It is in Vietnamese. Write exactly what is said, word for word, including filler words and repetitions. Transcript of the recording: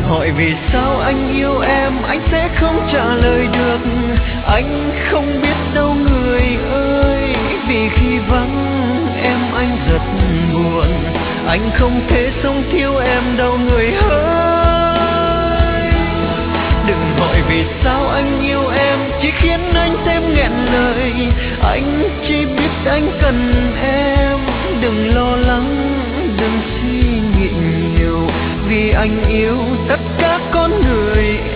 hỏi vì sao anh yêu em, anh sẽ không trả lời được. Anh không biết đâu người ơi, vì khi vắng em anh rất buồn. Anh không thể sống thiếu em đâu người ơi. Đừng hỏi vì sao anh yêu em, chỉ khiến anh thêm nghẹn lời. Anh chỉ biết anh cần em, đừng lo lắng, đừng suy nghĩ nhiều. Vì anh yêu tất cả con người